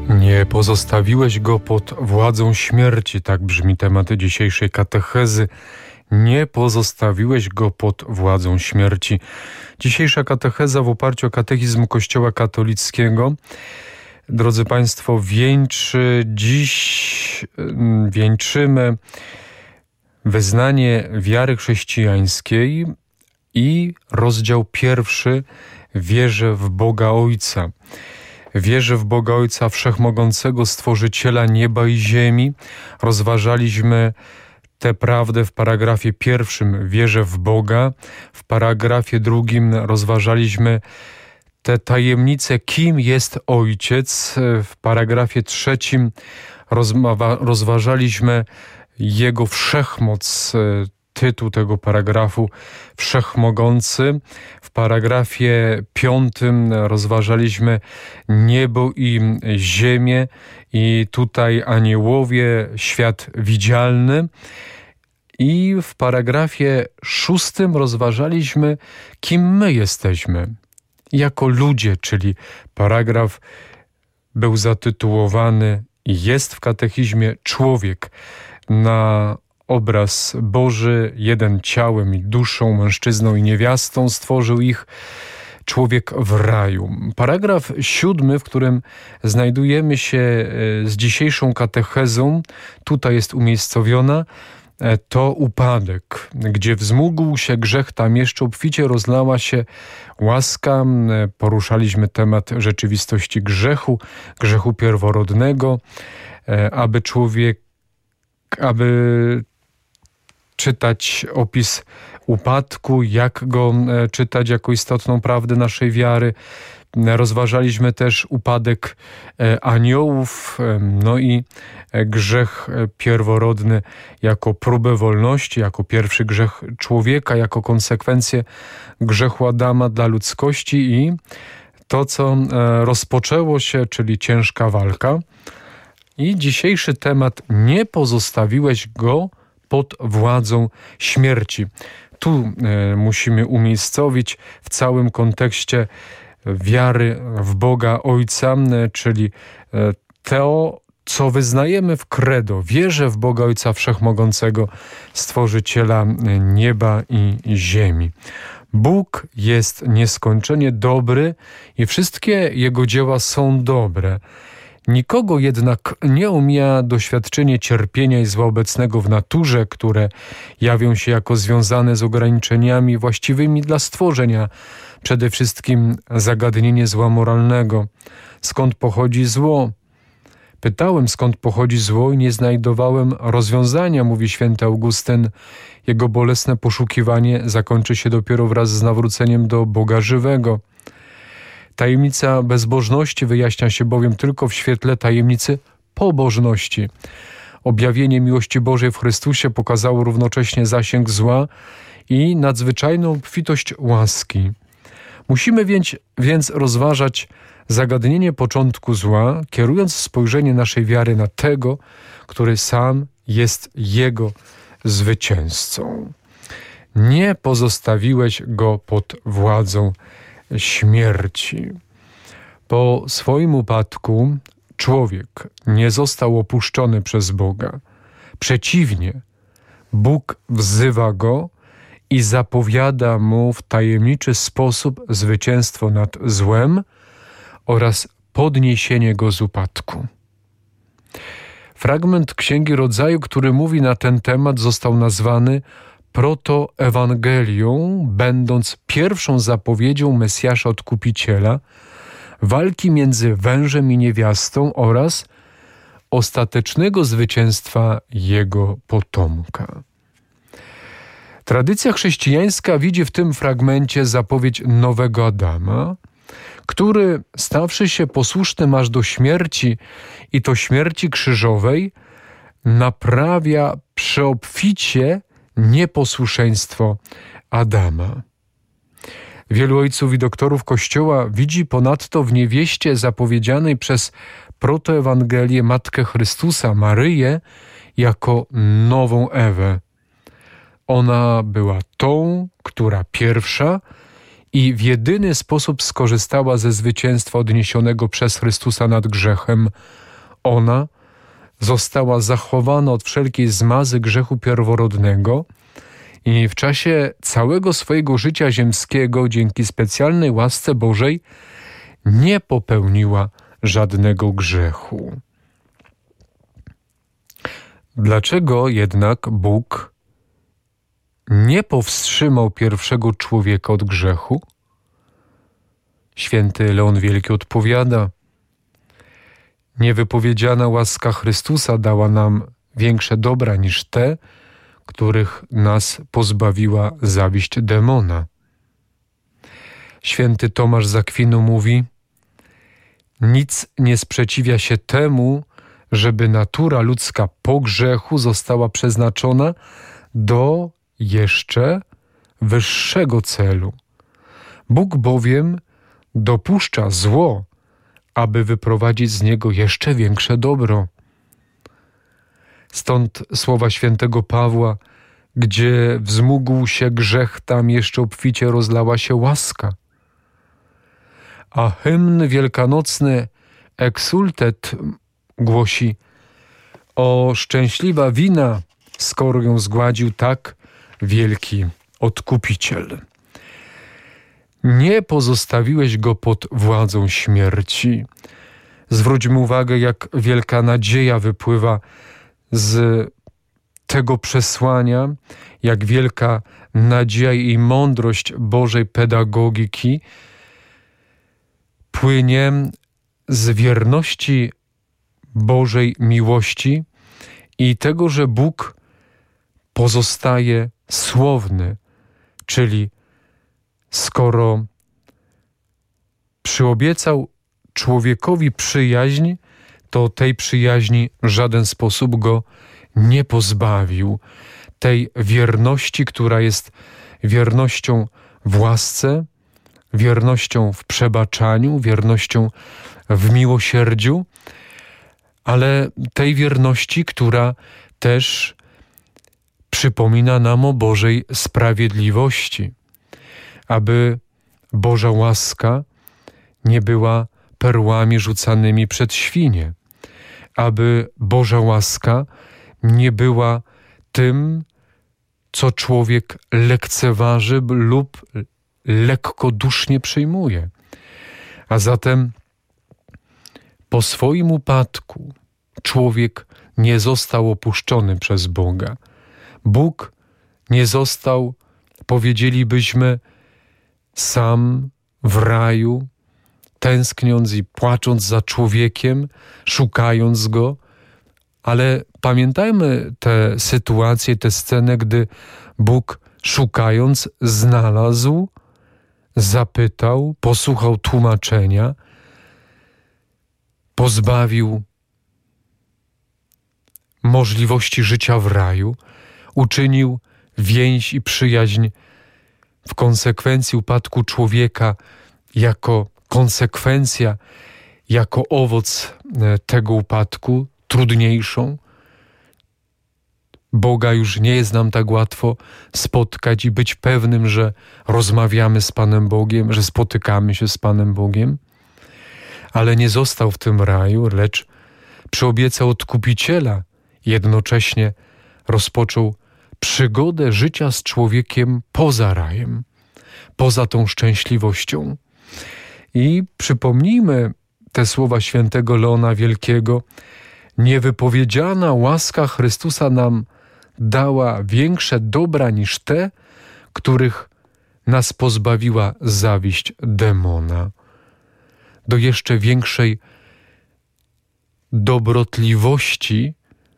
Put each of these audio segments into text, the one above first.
Nie pozostawiłeś go pod władzą śmierci, tak brzmi temat dzisiejszej katechezy. Nie pozostawiłeś go pod władzą śmierci. Dzisiejsza katecheza w oparciu o katechizm Kościoła katolickiego, drodzy Państwo, wieńczymy wyznanie wiary chrześcijańskiej i rozdział 1. Wierzę w Boga Ojca. Wierzę w Boga Ojca Wszechmogącego, Stworzyciela nieba i ziemi. Rozważaliśmy tę prawdę w paragrafie 1. Wierzę w Boga. W paragrafie 2. rozważaliśmy tę tajemnicę, kim jest Ojciec. W paragrafie 3. rozważaliśmy Jego wszechmoc. Tytuł tego paragrafu Wszechmogący. W paragrafie 5 rozważaliśmy niebo i ziemię i tutaj aniołowie, świat widzialny. I w paragrafie 6 rozważaliśmy, kim my jesteśmy jako ludzie, czyli paragraf był zatytułowany i jest w katechizmie Człowiek na obraz Boży, jeden ciałem i duszą, mężczyzną i niewiastą stworzył ich, człowiek w raju. Paragraf 7, w którym znajdujemy się z dzisiejszą katechezą, tutaj jest umiejscowiona, to upadek, gdzie wzmógł się grzech, tam jeszcze obficie rozlała się łaska. Poruszaliśmy temat rzeczywistości grzechu pierworodnego, aby czytać opis upadku, jak go czytać jako istotną prawdę naszej wiary. Rozważaliśmy też upadek aniołów, no i grzech pierworodny jako próbę wolności, jako pierwszy grzech człowieka, jako konsekwencję grzechu Adama dla ludzkości i to, co rozpoczęło się, czyli ciężka walka. I dzisiejszy temat: nie pozostawiłeś go pod władzą śmierci. Tu musimy umiejscowić w całym kontekście wiary w Boga Ojca, czyli to, co wyznajemy w credo. Wierzę w Boga Ojca Wszechmogącego, Stworzyciela nieba i ziemi. Bóg jest nieskończenie dobry i wszystkie Jego dzieła są dobre. Nikogo jednak nie omija doświadczenie cierpienia i zła obecnego w naturze, które jawią się jako związane z ograniczeniami właściwymi dla stworzenia. Przede wszystkim zagadnienie zła moralnego. Skąd pochodzi zło? Pytałem, skąd pochodzi zło i nie znajdowałem rozwiązania, mówi święty Augustyn. Jego bolesne poszukiwanie zakończy się dopiero wraz z nawróceniem do Boga żywego. Tajemnica bezbożności wyjaśnia się bowiem tylko w świetle tajemnicy pobożności. Objawienie miłości Bożej w Chrystusie pokazało równocześnie zasięg zła i nadzwyczajną obfitość łaski. Musimy więc rozważać zagadnienie początku zła, kierując spojrzenie naszej wiary na tego, który sam jest jego zwycięzcą. Nie pozostawiłeś go pod władzą śmierci. Po swoim upadku człowiek nie został opuszczony przez Boga. Przeciwnie, Bóg wzywa go i zapowiada mu w tajemniczy sposób zwycięstwo nad złem oraz podniesienie go z upadku. Fragment Księgi Rodzaju, który mówi na ten temat, został nazwany protoewangelią, będąc pierwszą zapowiedzią Mesjasza Odkupiciela, walki między wężem i niewiastą oraz ostatecznego zwycięstwa jego potomka. Tradycja chrześcijańska widzi w tym fragmencie zapowiedź nowego Adama, który, stawszy się posłusznym aż do śmierci i to śmierci krzyżowej, naprawia przeobficie nieposłuszeństwo Adama. Wielu ojców i doktorów Kościoła widzi ponadto w niewieście zapowiedzianej przez protoewangelię Matkę Chrystusa, Maryję, jako nową Ewę. Ona była tą, która pierwsza i w jedyny sposób skorzystała ze zwycięstwa odniesionego przez Chrystusa nad grzechem. Ona została zachowana od wszelkiej zmazy grzechu pierworodnego i w czasie całego swojego życia ziemskiego, dzięki specjalnej łasce Bożej, nie popełniła żadnego grzechu. Dlaczego jednak Bóg nie powstrzymał pierwszego człowieka od grzechu? Święty Leon Wielki odpowiada: niewypowiedziana łaska Chrystusa dała nam większe dobra niż te, których nas pozbawiła zawiść demona. Święty Tomasz z Akwinu mówi: nic nie sprzeciwia się temu, żeby natura ludzka po grzechu została przeznaczona do jeszcze wyższego celu. Bóg bowiem dopuszcza zło, aby wyprowadzić z niego jeszcze większe dobro. Stąd słowa świętego Pawła: gdzie wzmógł się grzech, tam jeszcze obficie rozlała się łaska. A hymn wielkanocny Exultet głosi: o szczęśliwa wina, skoro ją zgładził tak wielki Odkupiciel. Nie pozostawiłeś go pod władzą śmierci. Zwróćmy uwagę, jak wielka nadzieja wypływa z tego przesłania, jak wielka nadzieja i mądrość Bożej pedagogiki płynie z wierności Bożej miłości i tego, że Bóg pozostaje słowny, czyli skoro przyobiecał człowiekowi przyjaźń, to tej przyjaźni w żaden sposób go nie pozbawił. Tej wierności, która jest wiernością w łasce, wiernością w przebaczaniu, wiernością w miłosierdziu, ale tej wierności, która też przypomina nam o Bożej sprawiedliwości, aby Boża łaska nie była perłami rzucanymi przed świnie, aby Boża łaska nie była tym, co człowiek lekceważy lub lekkodusznie przyjmuje. A zatem po swoim upadku człowiek nie został opuszczony przez Boga. Bóg nie został, powiedzielibyśmy, sam w raju, tęskniąc i płacząc za człowiekiem, szukając go, ale pamiętajmy tę sytuację, tę scenę, gdy Bóg szukając znalazł, zapytał, posłuchał tłumaczenia, pozbawił możliwości życia w raju, uczynił więź i przyjaźń w konsekwencji upadku człowieka jako konsekwencja, jako owoc tego upadku, trudniejszą. Boga już nie jest nam tak łatwo spotkać i być pewnym, że rozmawiamy z Panem Bogiem, że spotykamy się z Panem Bogiem. Ale nie został w tym raju, lecz przyobiecał Odkupiciela. Jednocześnie rozpoczął przygodę życia z człowiekiem poza rajem, poza tą szczęśliwością. I przypomnijmy te słowa świętego Leona Wielkiego: niewypowiedziana łaska Chrystusa nam dała większe dobra niż te, których nas pozbawiła zawiść demona. Do jeszcze większej dobrotliwości,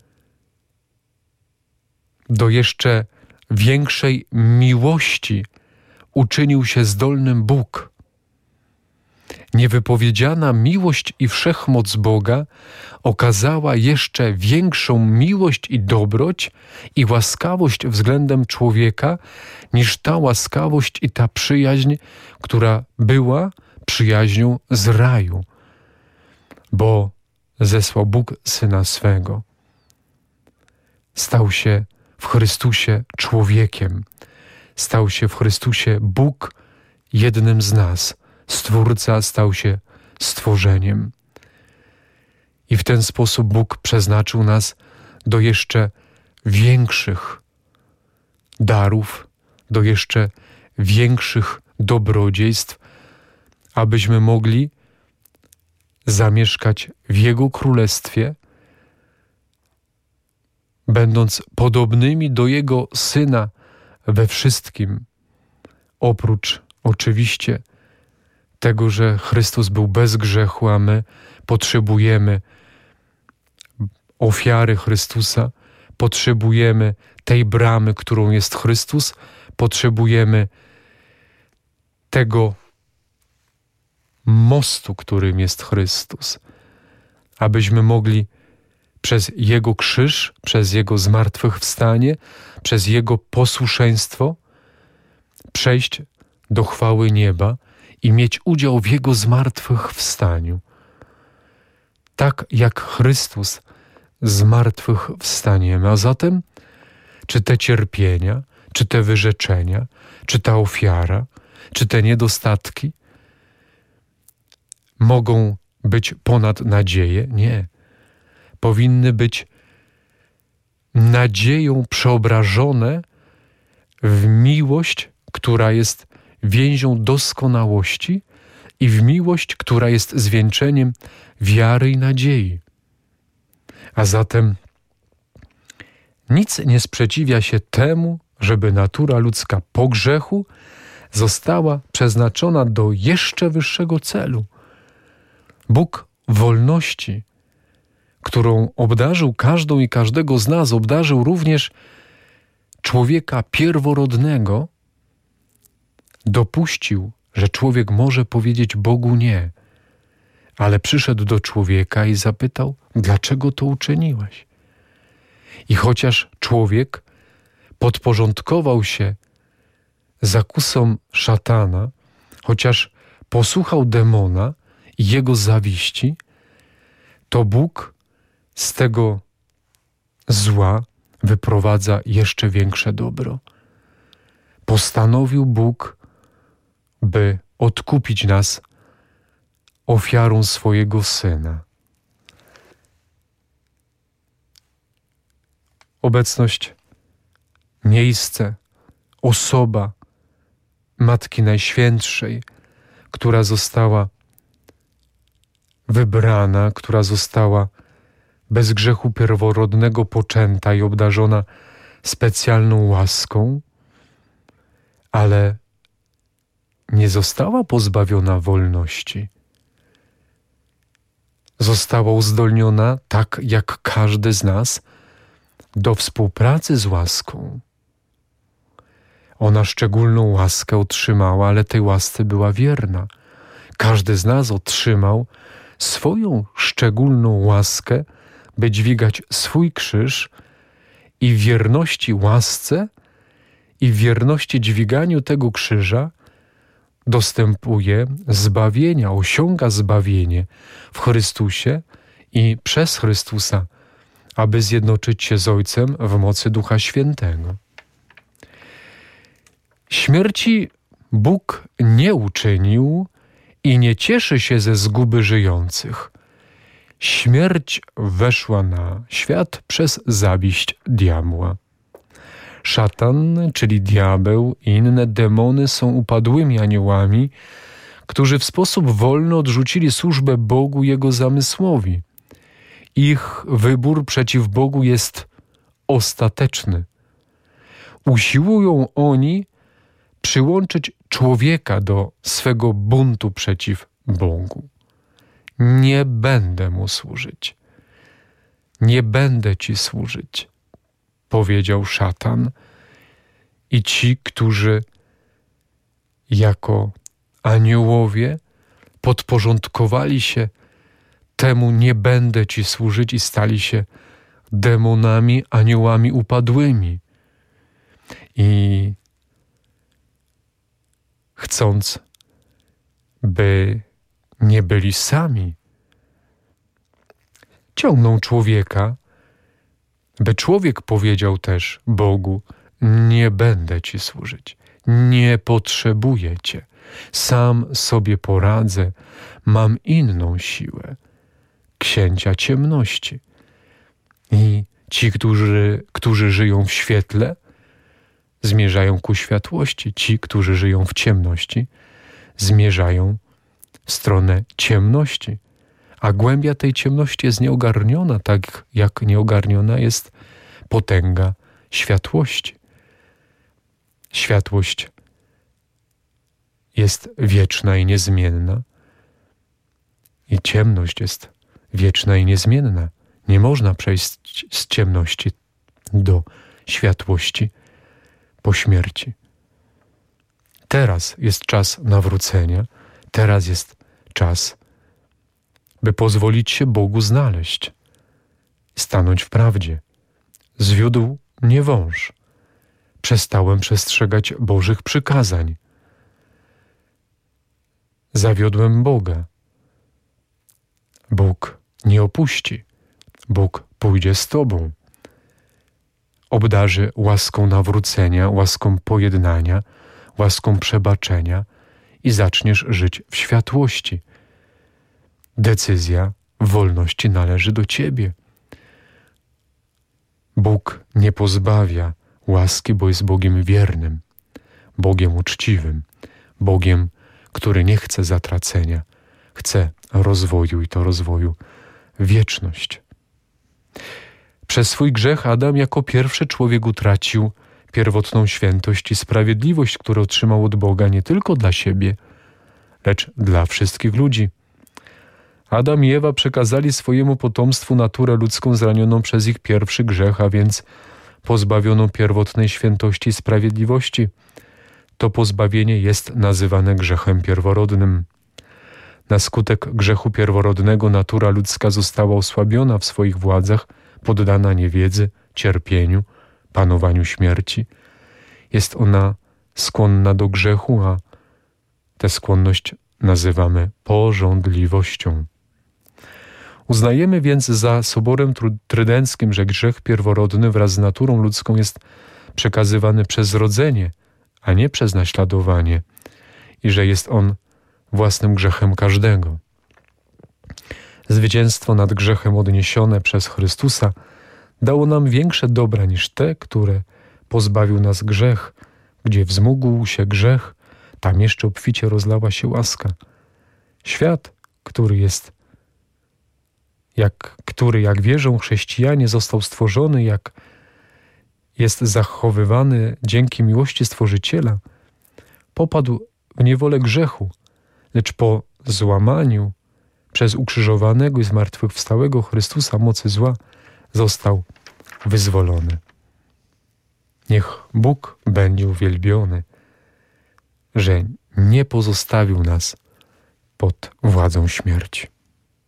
do jeszcze większej miłości uczynił się zdolnym Bóg. Niewypowiedziana miłość i wszechmoc Boga okazała jeszcze większą miłość i dobroć i łaskawość względem człowieka niż ta łaskawość i ta przyjaźń, która była przyjaźnią z raju, bo zesłał Bóg Syna swego. Stał się w Chrystusie człowiekiem. Stał się w Chrystusie Bóg jednym z nas. Stwórca stał się stworzeniem. I w ten sposób Bóg przeznaczył nas do jeszcze większych darów, do jeszcze większych dobrodziejstw, abyśmy mogli zamieszkać w Jego Królestwie, będąc podobnymi do Jego Syna we wszystkim, oprócz oczywiście tego, że Chrystus był bez grzechu, a my potrzebujemy ofiary Chrystusa, potrzebujemy tej bramy, którą jest Chrystus, potrzebujemy tego mostu, którym jest Chrystus, abyśmy mogli przez Jego krzyż, przez Jego zmartwychwstanie, przez Jego posłuszeństwo przejść do chwały nieba i mieć udział w Jego zmartwychwstaniu. Tak jak Chrystus zmartwychwstaniemy. A zatem, czy te cierpienia, czy te wyrzeczenia, czy ta ofiara, czy te niedostatki mogą być ponad nadzieję? Nie. Powinny być nadzieją przeobrażone w miłość, która jest więzią doskonałości i w miłość, która jest zwieńczeniem wiary i nadziei. A zatem nic nie sprzeciwia się temu, żeby natura ludzka po grzechu została przeznaczona do jeszcze wyższego celu. Bóg wolności, którą obdarzył każdą i każdego z nas, obdarzył również człowieka pierworodnego, dopuścił, że człowiek może powiedzieć Bogu nie, ale przyszedł do człowieka i zapytał, dlaczego to uczyniłeś? I chociaż człowiek podporządkował się zakusom szatana, chociaż posłuchał demona i jego zawiści, to Bóg z tego zła wyprowadza jeszcze większe dobro. Postanowił Bóg, by odkupić nas ofiarą swojego Syna. Obecność, miejsce, osoba Matki Najświętszej, która została wybrana, która została bez grzechu pierworodnego poczęta i obdarzona specjalną łaską, ale nie została pozbawiona wolności. Została uzdolniona, tak jak każdy z nas, do współpracy z łaską. Ona szczególną łaskę otrzymała, ale tej łasce była wierna. Każdy z nas otrzymał swoją szczególną łaskę, by dźwigać swój krzyż i w wierności łasce i w wierności dźwiganiu tego krzyża dostępuje zbawienia, osiąga zbawienie w Chrystusie i przez Chrystusa, aby zjednoczyć się z Ojcem w mocy Ducha Świętego. Śmierci Bóg nie uczynił i nie cieszy się ze zguby żyjących. Śmierć weszła na świat przez zawiść diabła. Szatan, czyli diabeł i inne demony są upadłymi aniołami, którzy w sposób wolny odrzucili służbę Bogu i Jego zamysłowi. Ich wybór przeciw Bogu jest ostateczny. Usiłują oni przyłączyć człowieka do swego buntu przeciw Bogu. Nie będę mu służyć. Nie będę ci służyć, powiedział szatan. I ci, którzy jako aniołowie podporządkowali się temu nie będę ci służyć i stali się demonami, aniołami upadłymi. I chcąc, by nie byli sami, ciągną człowieka, by człowiek powiedział też Bogu, nie będę ci służyć, nie potrzebuję cię, Sam sobie poradzę, mam inną siłę, księcia ciemności. I ci, którzy żyją w świetle, zmierzają ku światłości. Ci, którzy żyją w ciemności, zmierzają w stronę ciemności. A głębia tej ciemności jest nieogarniona, tak jak nieogarniona jest potęga światłości. Światłość jest wieczna i niezmienna i ciemność jest wieczna i niezmienna. Nie można przejść z ciemności do światłości po śmierci. Teraz jest czas nawrócenia, teraz jest czas, by pozwolić się Bogu znaleźć, stanąć w prawdzie. Zwiódł mnie wąż. Przestałem przestrzegać Bożych przykazań. Zawiodłem Boga. Bóg nie opuści. Bóg pójdzie z Tobą. Obdarzy łaską nawrócenia, łaską pojednania, łaską przebaczenia i zaczniesz żyć w światłości. Decyzja wolności należy do Ciebie. Bóg nie pozbawia łaski, bo jest Bogiem wiernym, Bogiem uczciwym, Bogiem, który nie chce zatracenia, chce rozwoju i to rozwoju wieczność. Przez swój grzech Adam jako pierwszy człowiek utracił pierwotną świętość i sprawiedliwość, którą otrzymał od Boga nie tylko dla siebie, lecz dla wszystkich ludzi. Adam i Ewa przekazali swojemu potomstwu naturę ludzką zranioną przez ich pierwszy grzech, a więc pozbawioną pierwotnej świętości i sprawiedliwości. To pozbawienie jest nazywane grzechem pierworodnym. Na skutek grzechu pierworodnego natura ludzka została osłabiona w swoich władzach, poddana niewiedzy, cierpieniu, panowaniu śmierci. Jest ona skłonna do grzechu, a tę skłonność nazywamy pożądliwością. Uznajemy więc za Soborem Trydenckim, że grzech pierworodny wraz z naturą ludzką jest przekazywany przez rodzenie, a nie przez naśladowanie i że jest on własnym grzechem każdego. Zwycięstwo nad grzechem odniesione przez Chrystusa dało nam większe dobra niż te, które pozbawił nas grzech. Gdzie wzmógł się grzech, tam jeszcze obficie rozlała się łaska. Świat, który jak wierzą chrześcijanie został stworzony, jak jest zachowywany dzięki miłości Stworzyciela, popadł w niewolę grzechu, lecz po złamaniu przez ukrzyżowanego i zmartwychwstałego Chrystusa mocy zła został wyzwolony. Niech Bóg będzie uwielbiony, że nie pozostawił nas pod władzą śmierci.